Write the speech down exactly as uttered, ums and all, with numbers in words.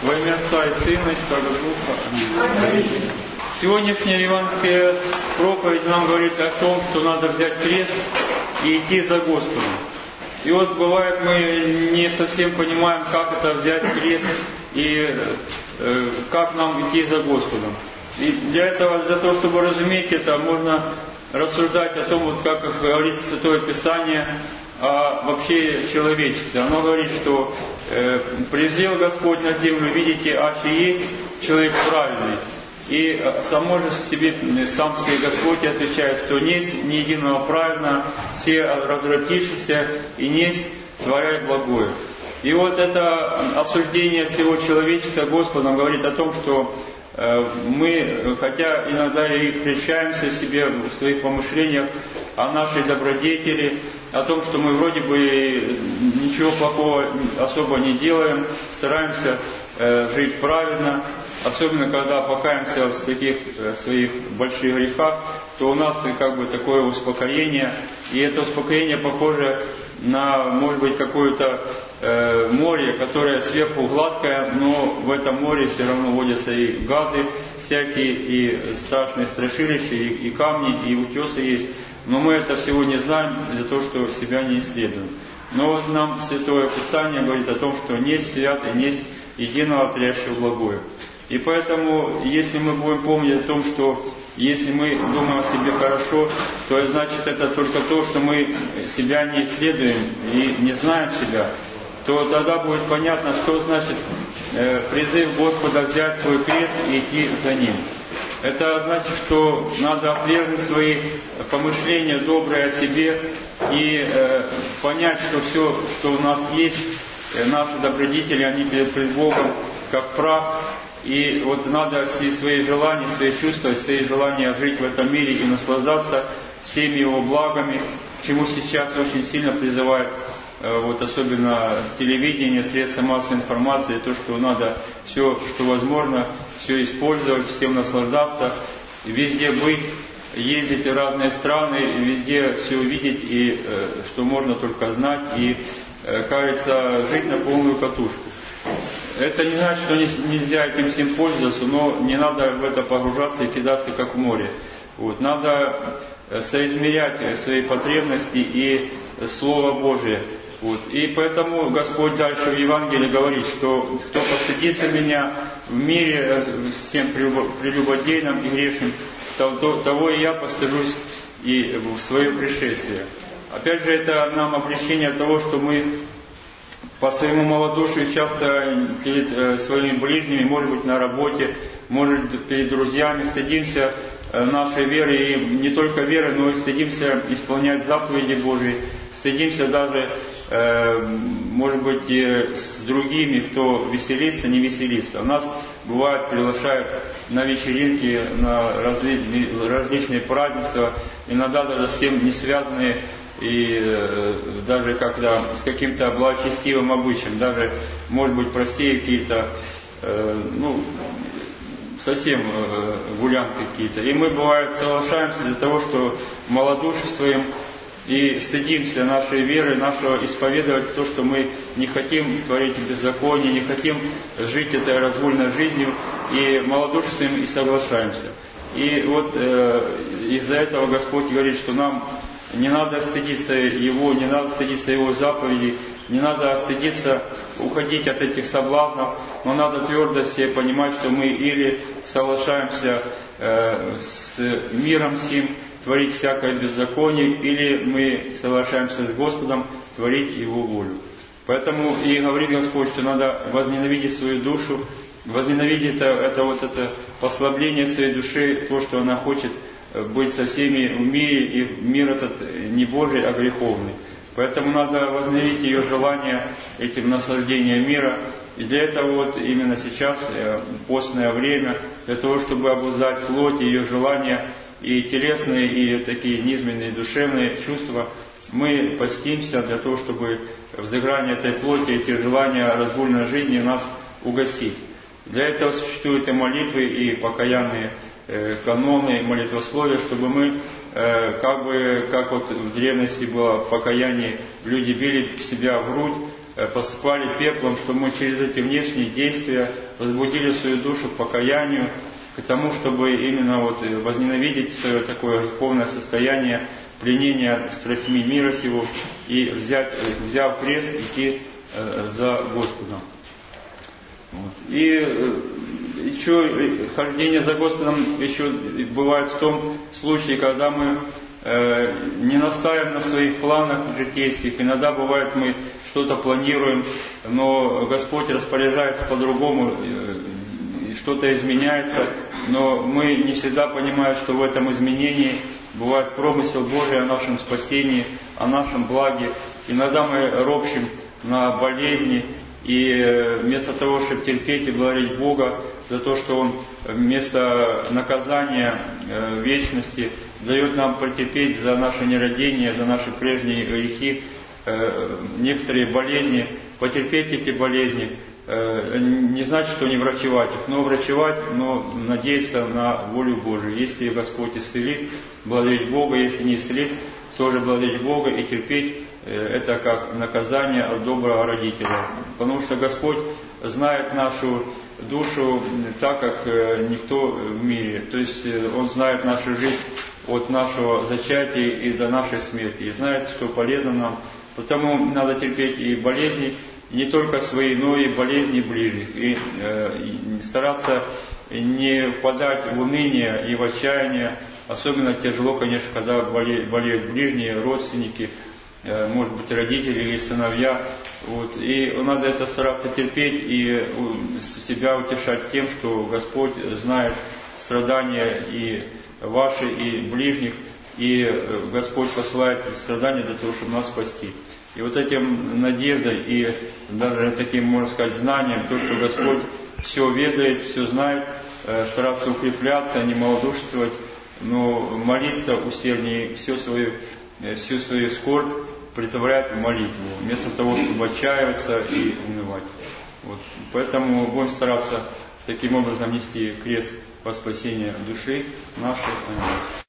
Во имя Отца и Сына и Святого Духа. Аминь. Сегодняшняя евангельская проповедь нам говорит о том, что надо взять крест и идти за Господом. И вот бывает, мы не совсем понимаем, как это взять крест и э, как нам идти за Господом. И для этого, для того, чтобы разуметь это, можно рассуждать о том, вот как говорит Святое Писание о вообще человечестве. Оно говорит, что э, «Презрел Господь на землю, видите, аще есть человек праведный». И само же себе, сам себе Господь отвечает, что несть ни единого праведного, все развратившиеся, и несть творяй благое. И вот это осуждение всего человечества Господом говорит о том, что э, мы, хотя иногда и прельщаемся в себе, в своих помышлениях о нашей добродетели, о том, что мы вроде бы ничего плохого особо не делаем, стараемся э, жить праведно. Особенно, когда покаемся в таких своих больших грехах, то у нас как бы такое успокоение. И это успокоение похоже на, может быть, какое-то э, море, которое сверху гладкое, но в этом море все равно водятся и гады всякие, и страшные страшилища, и, и камни, и утесы есть. Но мы это всего не знаем из-за того, что себя не исследуем. Но вот нам Святое Писание говорит о том, что несть свят и несть единого творящего благое. И поэтому, если мы будем помнить о том, что если мы думаем о себе хорошо, то значит это только то, что мы себя не исследуем и не знаем себя, то тогда будет понятно, что значит э, призыв Господа взять свой крест и идти за Ним. Это значит, что надо отвергнуть свои помышления добрые о себе и э, понять, что все, что у нас есть, э, наши добродетели, они перед Богом как прах. И вот надо все свои желания, свои чувства, свои желания жить в этом мире и наслаждаться всеми его благами, к чему сейчас очень сильно призывает вот особенно телевидение, средства массовой информации, то, что надо все, что возможно, все использовать, всем наслаждаться, везде быть, ездить в разные страны, везде все увидеть, и что можно только знать, и, кажется, жить на полную катушку. Это не значит, что нельзя этим всем пользоваться, но не надо в это погружаться и кидаться, как в море. Вот. Надо соизмерять свои потребности и Слово Божие. Вот. И поэтому Господь дальше в Евангелии говорит, что кто постыдится меня в мире всем прелюбодейным и грешным, того и я постыжусь и в свое пришествие. Опять же, это нам обличение того, что мы по своему малодушию часто перед э, своими ближними, может быть, на работе, может быть, перед друзьями стыдимся э, нашей веры, и не только веры, но и стыдимся исполнять заповеди Божьи, стыдимся даже, э, может быть, и с другими, кто веселится, не веселится. У нас бывает, приглашают на вечеринки, на разли, различные празднества, иногда даже с тем не связанные, и э, даже когда с каким-то благочестивым обычаем, даже, может быть, простые какие-то, э, ну, совсем э, гулянки какие-то. И мы, бывает, соглашаемся для того, что малодушествуем и стыдимся нашей веры, нашего исповедовать то, что мы не хотим творить беззаконие, не хотим жить этой разгульной жизнью, и малодушествуем и соглашаемся. И вот э, из-за этого Господь говорит, что нам не надо стыдиться Его, не надо стыдиться Его заповедей, не надо стыдиться уходить от этих соблазнов, но надо твердо себе понимать, что мы или соглашаемся э, с миром сим, творить всякое беззаконие, или мы соглашаемся с Господом творить Его волю. Поэтому и говорит Господь, что надо возненавидеть свою душу, возненавидеть это, это вот это послабление своей души, то, что она хочет быть со всеми в мире, и мир этот не Божий, а греховный. Поэтому надо возненавидеть ее желание этим наслаждением мира. И для этого вот именно сейчас, постное время, для того, чтобы обуздать плоть, ее желания, и телесные, и такие низменные душевные чувства, мы постимся для того, чтобы взыграние этой плоти, эти желания разгульной жизни нас угасить. Для этого существуют и молитвы, и покаянные каноны, молитвословия, чтобы мы, как бы, как вот в древности было в покаянии, люди били себя в грудь, посыпали пеплом, чтобы мы через эти внешние действия возбудили свою душу к покаянию, к тому, чтобы именно вот возненавидеть свое такое греховное состояние, пленения страстьми мира сего, и взять, взяв крест, идти за Господом. Вот. И еще хождение за Господом еще бывает в том случае, когда мы э, не настаиваем на своих планах житейских. Иногда бывает, мы что-то планируем, но Господь распоряжается по-другому, э, что-то изменяется, но мы не всегда понимаем, что в этом изменении бывает промысел Божий о нашем спасении, о нашем благе. Иногда мы ропщим на болезни, и вместо того, чтобы терпеть и благодарить Бога за то, что Он вместо наказания вечности дает нам потерпеть за наше нерадение, за наши прежние грехи, некоторые болезни, потерпеть эти болезни, не значит, что не врачевать их, но врачевать, но надеяться на волю Божию. Если Господь исцелит, благодарить Бога, если не исцелит, тоже благодарить Бога и терпеть это как наказание от доброго родителя. Потому что Господь знает нашу душу так, как никто в мире. То есть Он знает нашу жизнь от нашего зачатия и до нашей смерти. И знает, что полезно нам. Потому надо терпеть и болезни, не только свои, но и болезни ближних. И, и стараться не впадать в уныние и в отчаяние. Особенно тяжело, конечно, когда болеют, болеют ближние, родственники, может быть, родители или сыновья. Вот. И надо это стараться терпеть и себя утешать тем, что Господь знает страдания и ваши, и ближних, и Господь посылает страдания для того, чтобы нас спасти. И вот этим надеждой и даже таким, можно сказать, знанием, то, что Господь все ведает, все знает, стараться укрепляться, не малодушествовать, но молиться усерднее, всю свою, всю свою скорбь претворять в молитву, вместо того, чтобы отчаиваться и унывать. Вот. Поэтому будем стараться таким образом нести крест во спасение души нашей. Аминь.